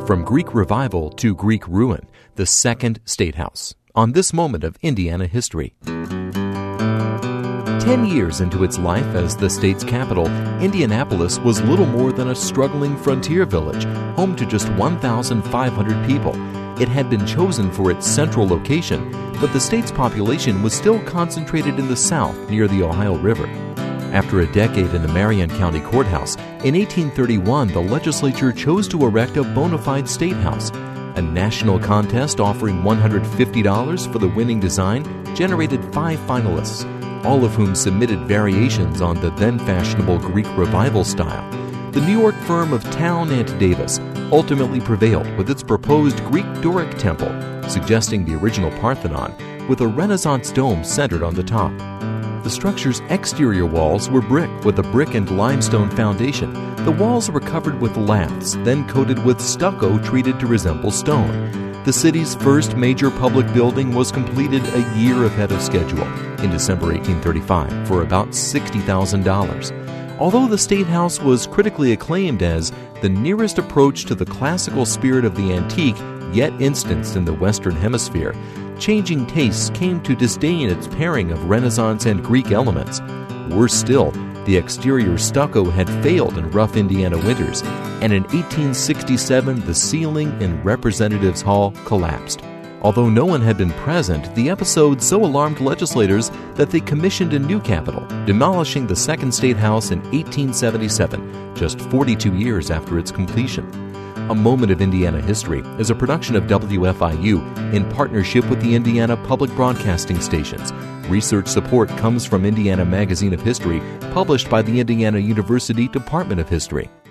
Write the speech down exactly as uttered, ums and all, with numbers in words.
From Greek revival to Greek ruin, the Second State House, on this moment of Indiana history. Ten years into its life as the state's capital, Indianapolis was little more than a struggling frontier village, home to just one thousand five hundred people. It had been chosen for its central location, but the state's population was still concentrated in the south near the Ohio River. After a decade in the Marion County Courthouse, in eighteen thirty-one the legislature chose to erect a bona fide state house. A national contest offering one hundred fifty dollars for the winning design generated five finalists, all of whom submitted variations on the then-fashionable Greek revival style. The New York firm of Town and Davis ultimately prevailed with its proposed Greek Doric temple, suggesting the original Parthenon, with a Renaissance dome centered on the top. The structure's exterior walls were brick with a brick and limestone foundation. The walls were covered with laths, then coated with stucco treated to resemble stone. The city's first major public building was completed a year ahead of schedule, in December eighteen thirty-five, for about sixty thousand dollars. Although the State House was critically acclaimed as the nearest approach to the classical spirit of the antique yet instanced in the Western Hemisphere, changing tastes came to disdain its pairing of Renaissance and Greek elements. Worse still, the exterior stucco had failed in rough Indiana winters, and in eighteen sixty-seven the ceiling in Representatives Hall collapsed. Although no one had been present, the episode so alarmed legislators that they commissioned a new capitol, demolishing the Second State House in eighteen seventy-seven, just forty-two years after its completion. A Moment of Indiana History is a production of W F I U in partnership with the Indiana Public Broadcasting Stations. Research support comes from Indiana Magazine of History, published by the Indiana University Department of History.